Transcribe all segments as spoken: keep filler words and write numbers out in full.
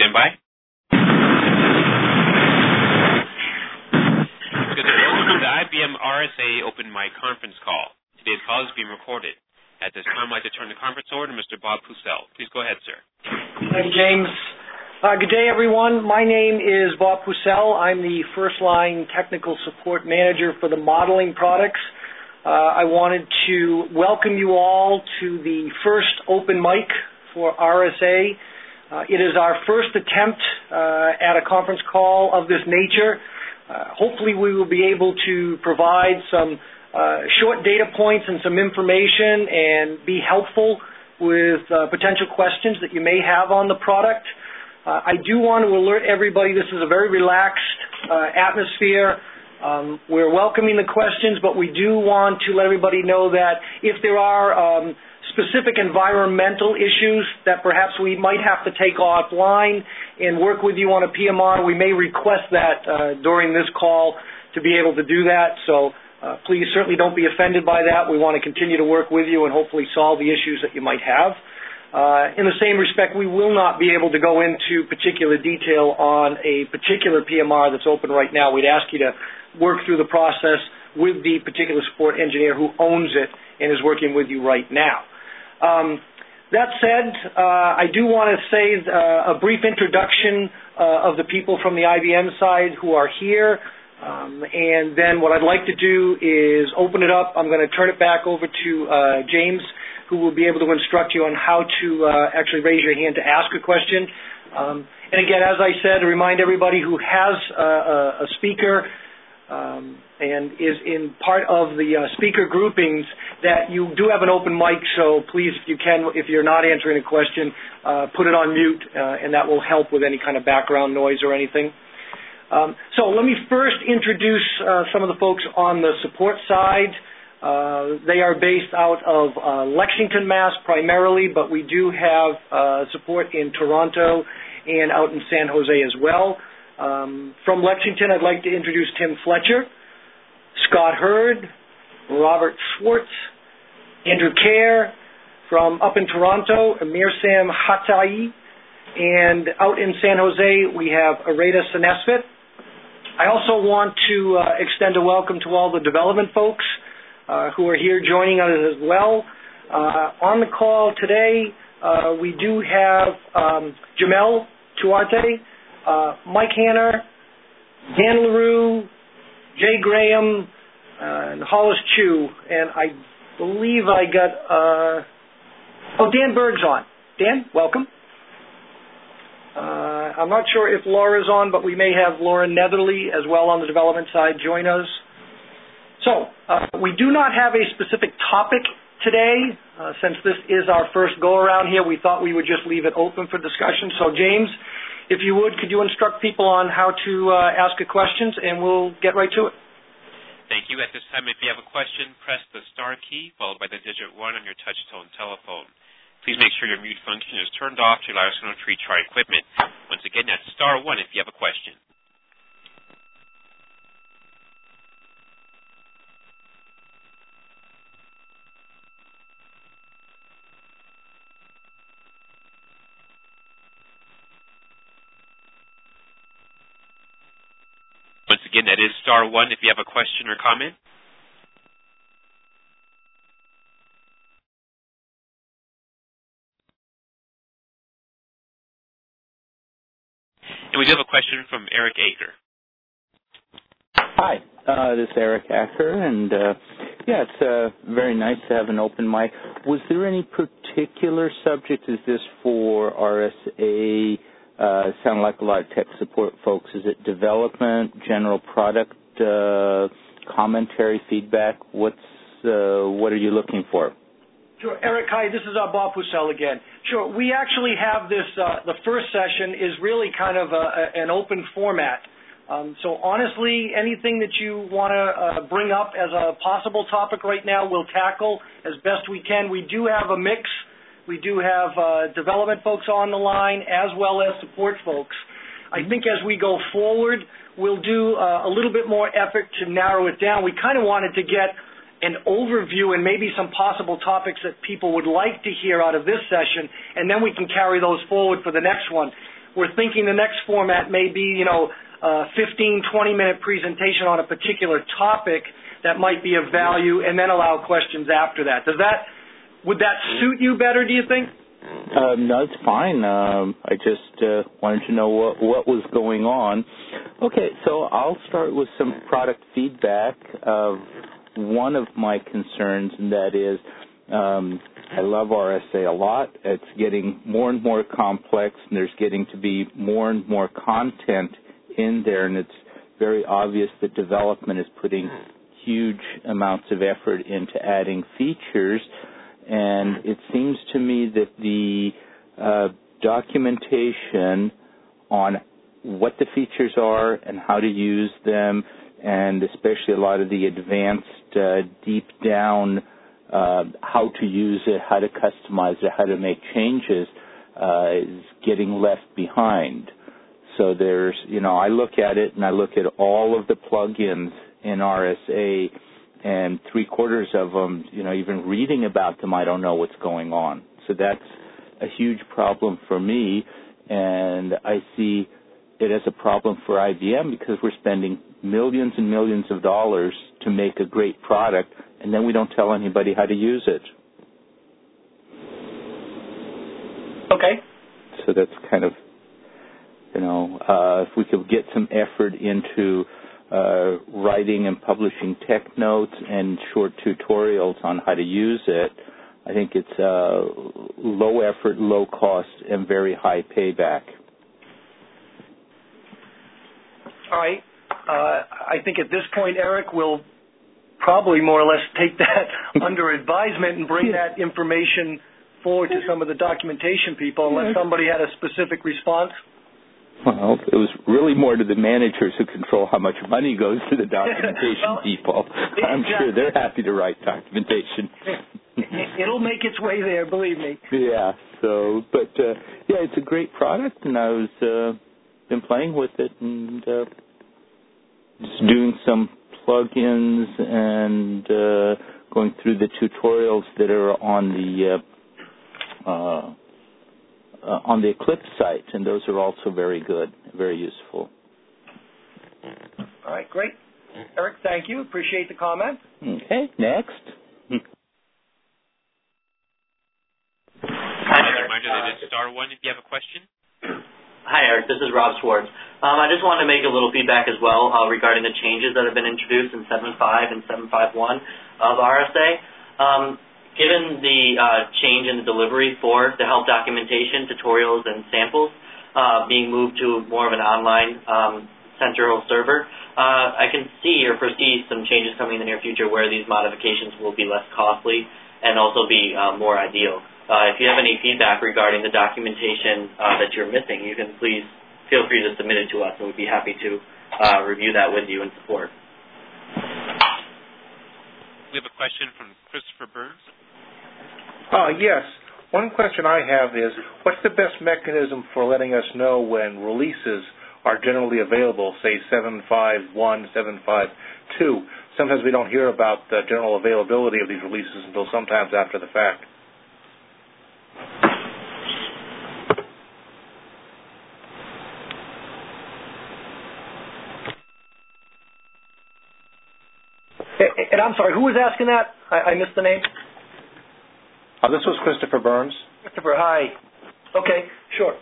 stand by. Good day. Welcome to the I B M R S A Open Mic conference call. Today's call is being recorded. At this time, I'd like to turn the conference over to Mister Bob Pucel. Please go ahead, sir. Thank you, James. Uh, good day, everyone. My name is Bob Pucel. I'm the first-line technical support manager for the modeling products. Uh, I wanted to welcome you all to the first open mic for R S A. Uh, it is our first attempt uh, at a conference call of this nature. Uh, hopefully we will be able to provide some uh, short data points and some information and be helpful with uh, potential questions that you may have on the product. Uh, I do want to alert everybody this is a very relaxed uh, atmosphere. Um, we're welcoming the questions, but we do want to let everybody know that if there are um, specific environmental issues that perhaps we might have to take offline and work with you on a P M R, we may request that uh, during this call to be able to do that. So uh, please certainly don't be offended by that. We want to continue to work with you and hopefully solve the issues that you might have. Uh, in the same respect, we will not be able to go into particular detail on a particular P M R that's open right now. We'd ask you to work through the process with the particular support engineer who owns it and is working with you right now. Um, that said, uh, I do want to say uh, a brief introduction uh, of the people from the I B M side who are here. Um, and then what I'd like to do is open it up. I'm going to turn it back over to uh, James, who will be able to instruct you on how to uh, actually raise your hand to ask a question. Um, and again, as I said, remind everybody who has uh, a speaker um, and is in part of the uh, speaker groupings that you do have an open mic, so please, if you can, if you're not answering a question, uh, put it on mute, uh, and that will help with any kind of background noise or anything. Um, so let me first introduce uh, some of the folks on the support side. Uh, they are based out of uh, Lexington, Mass primarily, but we do have uh, support in Toronto and out in San Jose as well. Um, from Lexington, I'd like to introduce Tim Fletcher, Scott Hurd, Robert Schwartz, Andrew Kerr. From up in Toronto, Amir Sam Hatai, and out in San Jose, we have Areta Senesfit. I also want to uh, extend a welcome to all the development folks Uh, who are here joining us as well. Uh, on the call today, uh, we do have um, Jamel Tuarte, uh, Mike Hanner, Dan LaRue, Jay Graham, uh, and Hollis Chu. And I believe I got, uh, oh, Dan Berg's on. Dan, welcome. Uh, I'm not sure if Laura's on, but we may have Laura Netherly as well on the development side join us. So, uh, we do not have a specific topic today. Uh, since this is our first go-around here, we thought we would just leave it open for discussion. So, James, if you would, could you instruct people on how to uh, ask a questions, and we'll get right to it. Thank you. At this time, if you have a question, press the star key followed by the digit one on your touch-tone telephone. Please make sure your mute function is turned off to allow us to reach our equipment. Once again, that's star one if you have a question. Once again, that is star one if you have a question or comment. And we do have a question from Eric Aker. Hi, uh, this is Eric Aker, and uh, yeah, it's uh, very nice to have an open mic. Was there any particular subject? Is this for R S A? Uh, sound like a lot of tech support folks. Is it development, general product uh, commentary, feedback? What's uh, what are you looking for? Sure, Eric. Hi, this is uh, Bob Pucel again. Sure, we actually have this. Uh, the first session is really kind of a, a, an open format. Um, so honestly, anything that you want to uh, bring up as a possible topic right now, we'll tackle as best we can. We do have a mix. We do have uh, development folks on the line as well as support folks. I think as we go forward, we'll do uh, a little bit more effort to narrow it down. We kind of wanted to get an overview and maybe some possible topics that people would like to hear out of this session, and then we can carry those forward for the next one. we're thinking the next format may be, you know, a fifteen, twenty minute presentation on a particular topic that might be of value, and then allow questions after that. Does that, would that suit you better, do you think? Um, no, it's fine. Um, I just uh, wanted to know what, what was going on. Okay, so I'll start with some product feedback of one of my concerns, and that is um, I love R S A a lot. It's getting more and more complex, and there's getting to be more and more content in there, and it's very obvious that development is putting huge amounts of effort into adding features, and it seems to me that the uh, documentation on what the features are and how to use them, and especially a lot of the advanced uh, deep down uh, how to use it, how to customize it, how to make changes uh, is getting left behind. So there's, you know, I look at it and I look at all of the plugins in R S A, and three quarters of them, you know, even reading about them, I don't know what's going on. So that's a huge problem for me, and I see it as a problem for I B M because we're spending millions and millions of dollars to make a great product, and then we don't tell anybody how to use it. Okay. So that's kind of, you know, uh, if we could get some effort into uh, writing and publishing tech notes and short tutorials on how to use it, I think it's uh, low effort, low cost, and very high payback. All right. Uh, I think at this point, Eric, we'll probably more or less take that under advisement and bring that information forward to some of the documentation people, unless somebody had a specific response. Well, it was really more to the managers who control how much money goes to the documentation well, people. I'm exactly. sure they're happy to write documentation. It'll make its way there, believe me. Yeah. So, but uh, yeah, it's a great product, and I was uh, been playing with it and uh, just doing some plugins and uh, going through the tutorials that are on the uh, uh, uh, on the Eclipse site, and those are also very good, very useful. All right, great. Eric, thank you. Appreciate the comment. Okay, next. Hi, a reminder that it's star one if you have a question. Hi, Eric. This is Rob Schwartz. Um, I just wanted to make a little feedback as well uh, regarding the changes that have been introduced in seven point five and seven point five one of R S A. Um, given the uh, change in the delivery for the help documentation, tutorials, and samples uh, being moved to more of an online um, central server, uh, I can see or foresee some changes coming in the near future where these modifications will be less costly and also be uh, more ideal. Uh, if you have any feedback regarding the documentation uh, that you're missing, you can please feel free to submit it to us, and we'd be happy to uh, review that with you and support. We have a question from Christopher Burns. Uh, yes. One question I have is, what's the best mechanism for letting us know when releases are generally available, say seven point five one, seven point five two? Sometimes we don't hear about the general availability of these releases until sometimes after the fact. And I'm sorry, who was asking that? I, I missed the name. Uh, this was Christopher Burns. Christopher, hi. Okay, sure.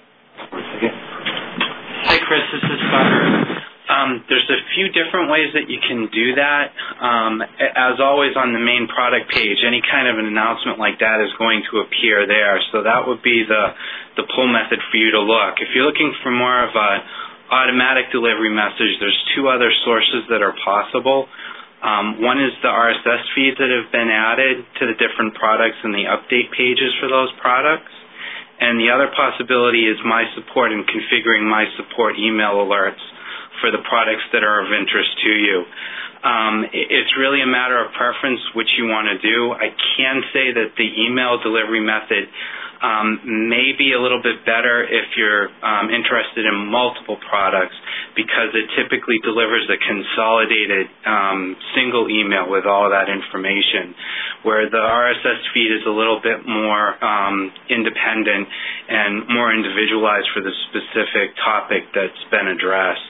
Hi, Chris. This is Butter. Um, there's a few different ways that you can do that. Um, as always, on the main product page, any kind of an announcement like that is going to appear there. So that would be the, the pull method for you to look. If you're looking for more of an automatic delivery message, there's two other sources that are possible. Um, one is the R S S feeds that have been added to the different products and the update pages for those products. And the other possibility is My Support and configuring My Support email alerts for the products that are of interest to you. Um, it's really a matter of preference which you want to do. I can say that the email delivery method um, may be a little bit better if you're um, interested in multiple products, because it typically delivers a consolidated um, single email with all of that information, where the R S S feed is a little bit more um, independent and more individualized for the specific topic that's been addressed.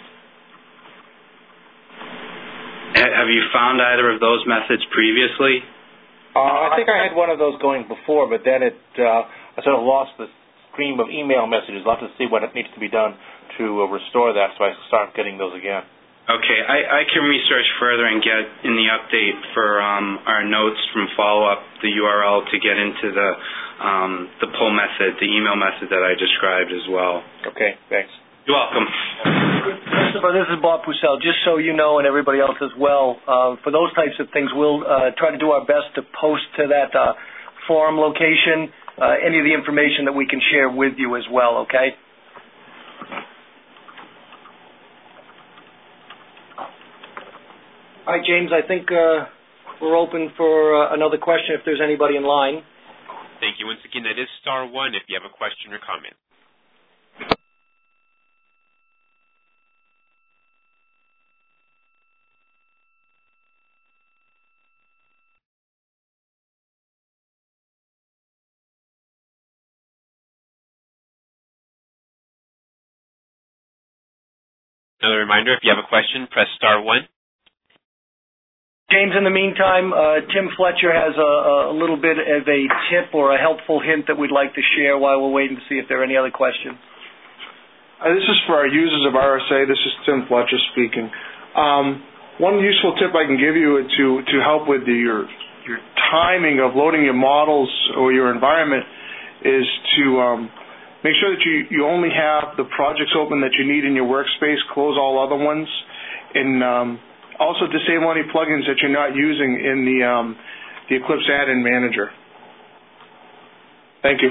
Have you found either of those methods previously? Uh, I think I had one of those going before, but then it uh, I sort of lost the stream of email messages. I'll have to see what it needs to be done to uh, restore that, so I start getting those again. Okay, I, I can research further and get in the update for um, our notes from follow-up the U R L to get into the um, the pull method, the email method that I described as well. Okay, thanks. You're welcome. Christopher, this is Bob Pucel. Just so you know, and everybody else as well, uh, for those types of things, we'll uh, try to do our best to post to that uh, forum location uh, any of the information that we can share with you as well, okay? All right, James, I think uh, we're open for uh, another question if there's anybody in line. Thank you. Once again, that is star one if you have a question or comment. Another reminder, if you have a question, press star one. James, in the meantime, uh, Tim Fletcher has a, a little bit of a tip or a helpful hint that we'd like to share while we're waiting to see if there are any other questions. Uh, this is for our users of R S A. This is Tim Fletcher speaking. Um, one useful tip I can give you to, to help with the, your, your timing of loading your models or your environment is to um, make sure that you, you only have the projects open that you need in your workspace, close all other ones, and um, also disable any plugins that you're not using in the, um, the Eclipse Add-in Manager. Thank you.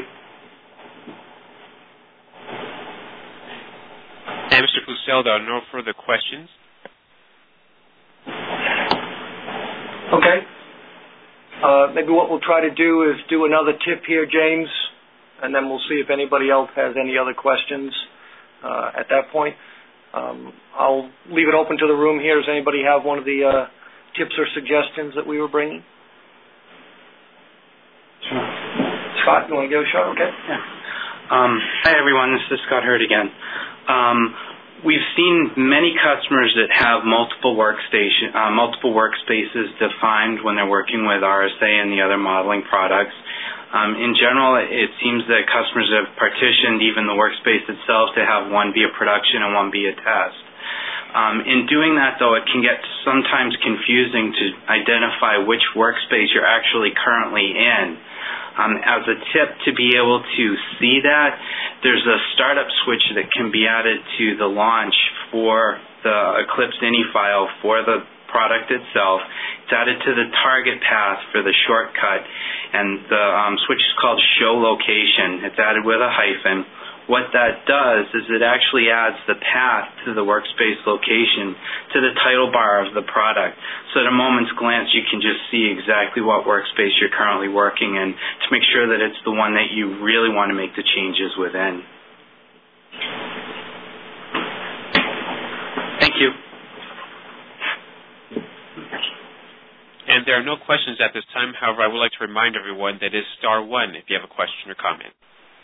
And Mister Pucel, there are no further questions. Okay. Uh, maybe what we'll try to do is do another tip here, James, and then we'll see if anybody else has any other questions uh, at that point. Um, I'll leave it open to the room here. Does anybody have one of the uh, tips or suggestions that we were bringing? Scott, you want to give it a shot? Okay. Yeah. Um, hi, everyone. This is Scott Hurd again. Um, we've seen many customers that have multiple workstation, uh, multiple workspaces defined when they're working with R S A and the other modeling products. Um, in general, it seems that customers have partitioned even the workspace itself to have one be a production and one be a test. Um, in doing that, though, it can get sometimes confusing to identify which workspace you're actually currently in. Um, as a tip to be able to see that, there's a startup switch that can be added to the launch for the Eclipse I N I file for the product itself. It's added to the target path for the shortcut, and the um, switch is called Show Location. It's added with a hyphen. What that does is it actually adds the path to the workspace location to the title bar of the product. So at a moment's glance, you can just see exactly what workspace you're currently working in to make sure that it's the one that you really want to make the changes within. Thank you. And there are no questions at this time. However, I would like to remind everyone that it is star one if you have a question or comment.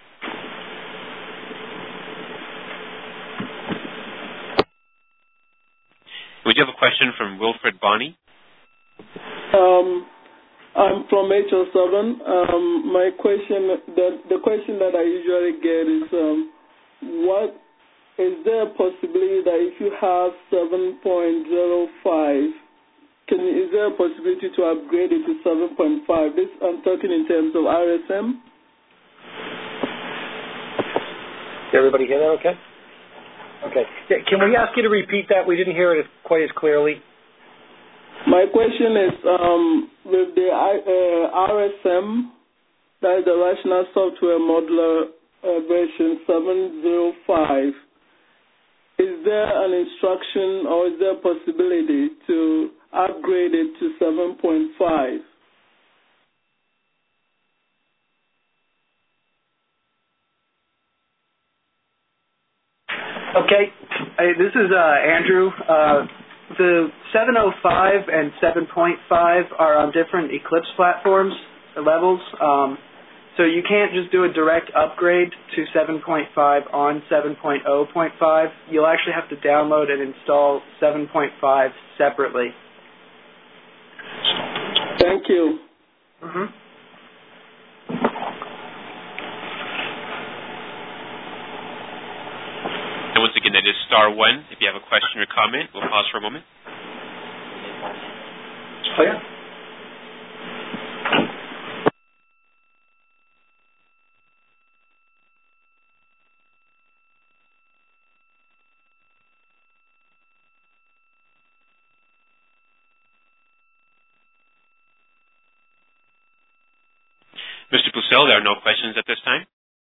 We do have a question from Wilfred Bonney. Um, I'm from H L seven. Um, my question, the, the question that I usually get is, um, what is there a possibility that if you have seven point oh five, can is there a possibility to upgrade it to seven point five? This I'm talking in terms of R S M. Did everybody hear that? Okay. Okay. Can we ask you to repeat that? We didn't hear it quite as clearly. My question is, um, with the uh, R S M, that is the Rational Software Modeler uh, version seven oh five, is there an instruction or is there a possibility to upgrade it to seven point five? Okay, hey, this is uh, Andrew. Uh, the seven oh five and seven point five are on different Eclipse platforms levels, um, so you can't just do a direct upgrade to seven point five on seven point oh point five. You'll actually have to download and install seven point five separately. Thank you. Mm-hmm. And once again, that is star one. If you have a question or comment, we'll pause for a moment. Oh, yeah. Mister Pucel, there are no questions at this time.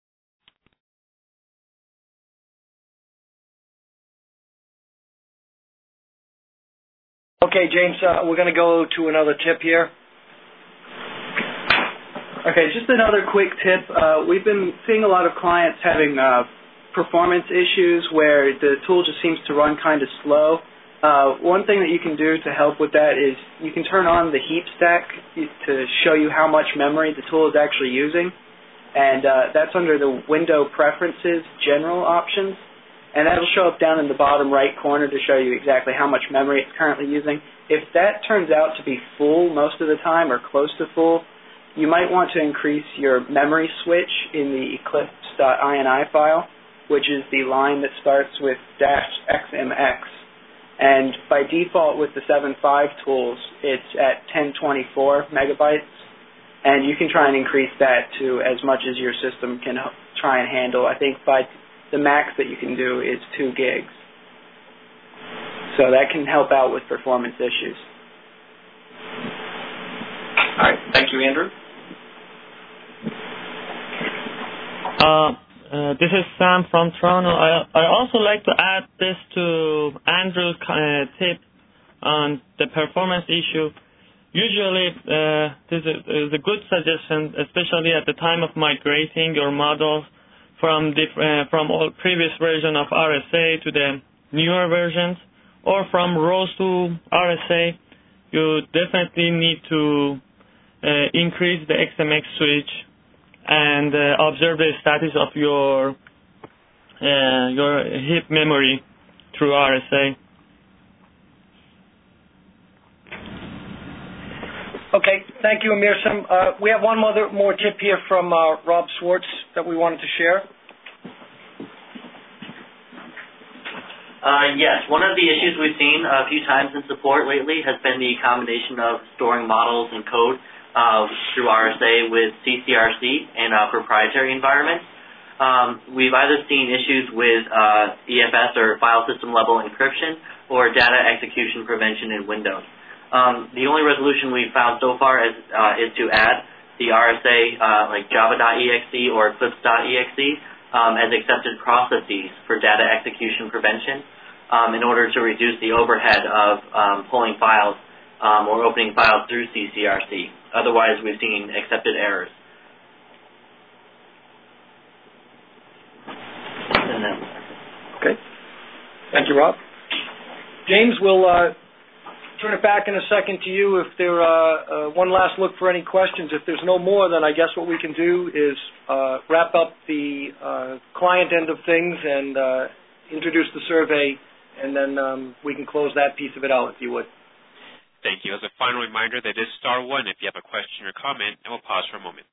Okay, James, uh, we're going to go to another tip here. Okay, just another quick tip. Uh, we've been seeing a lot of clients having uh, performance issues where the tool just seems to run kind of slow. Uh, one thing that you can do to help with that is you can turn on the heap stack to show you how much memory the tool is actually using, and uh, that's under the Window Preferences General options. And that'll show up down in the bottom right corner to show you exactly how much memory it's currently using. If that turns out to be full most of the time or close to full, you might want to increase your memory switch in the eclipse.ini file, which is the line that starts with dash X M X. And by default with the seven point five tools, it's at ten twenty-four megabytes. And you can try and increase that to as much as your system can try and handle. I think by the max that you can do is two gigs. So that can help out with performance issues. All right. Thank you, Andrew. Uh, uh, this is Sam from Toronto. I I also like to add this to Andrew's uh, tip on the performance issue. Usually, uh, this is, is a good suggestion, especially at the time of migrating your models from diff- uh, from all previous version of R S A to the newer versions, or from ROS to R S A. You definitely need to uh, increase the X M X switch and uh, observe the status of your uh, your heap memory through R S A. Okay, thank you, Amir. Some, uh, we have one other more tip here from uh, Rob Swartz that we wanted to share. Uh, yes, one of the issues we've seen a few times in support lately has been the combination of storing models and code uh, through R S A with C C R C and uh, proprietary environments. Um, we've either seen issues with uh, E F S or file system level encryption or data execution prevention in Windows. Um, the only resolution we've found so far is, uh, is to add the R S A uh, like java.exe or eclipse.exe um, as accepted processes for data execution prevention um, in order to reduce the overhead of um, pulling files um, or opening files through C C R C. Otherwise, we've seen accepted errors. And then, okay. Thank you, Rob. James, we'll uh, turn it back in a second to you. If there uh, uh, one last look for any questions. If there's no more, then I guess what we can do is uh, wrap up the uh, client end of things and uh, introduce the survey, and then um, we can close that piece of it out, if you would. Thank you. As a final reminder, that is star one if you have a question or comment, and we'll pause for a moment.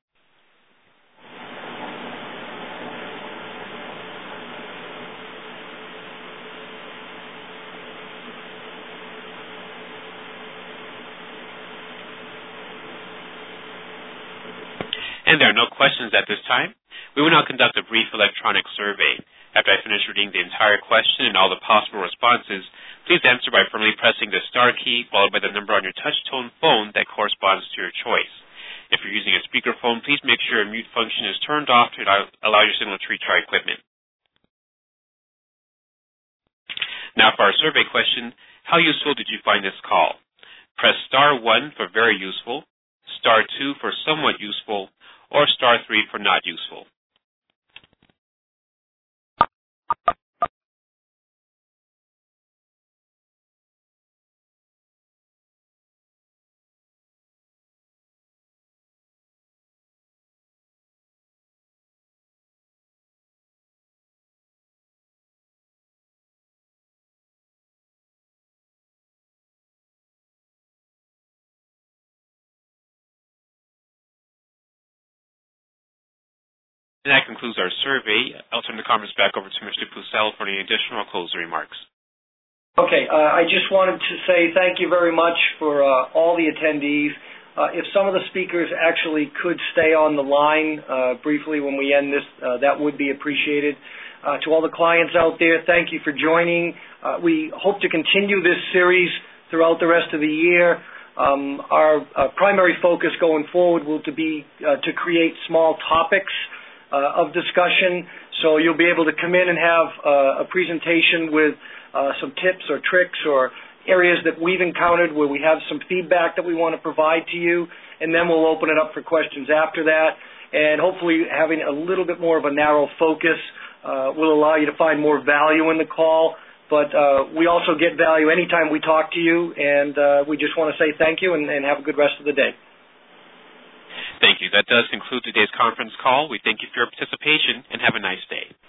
And there are no questions at this time. We will now conduct a brief electronic survey. After I finish reading the entire question and all the possible responses, please answer by firmly pressing the star key followed by the number on your touch-tone phone that corresponds to your choice. If you're using a speakerphone, please make sure your mute function is turned off to allow your signal to reach our equipment. Now for our survey question, how useful did you find this call? Press star one for very useful, star two for somewhat useful, or star three for not useful. And that concludes our survey. I'll turn the conference back over to Mister Pucel for any additional closing remarks. Okay, uh, I just wanted to say thank you very much for uh, all the attendees. Uh, if some of the speakers actually could stay on the line uh, briefly when we end this, uh, that would be appreciated. Uh, to all the clients out there, thank you for joining. Uh, we hope to continue this series throughout the rest of the year. Um, our uh, primary focus going forward will to be uh, to create small topics Uh, of discussion, so you'll be able to come in and have uh, a presentation with uh, some tips or tricks or areas that we've encountered where we have some feedback that we want to provide to you, and then we'll open it up for questions after that, and hopefully having a little bit more of a narrow focus uh, will allow you to find more value in the call, but uh, we also get value anytime we talk to you, and uh, we just want to say thank you and, and have a good rest of the day. Thank you. That does conclude today's conference call. We thank you for your participation and have a nice day.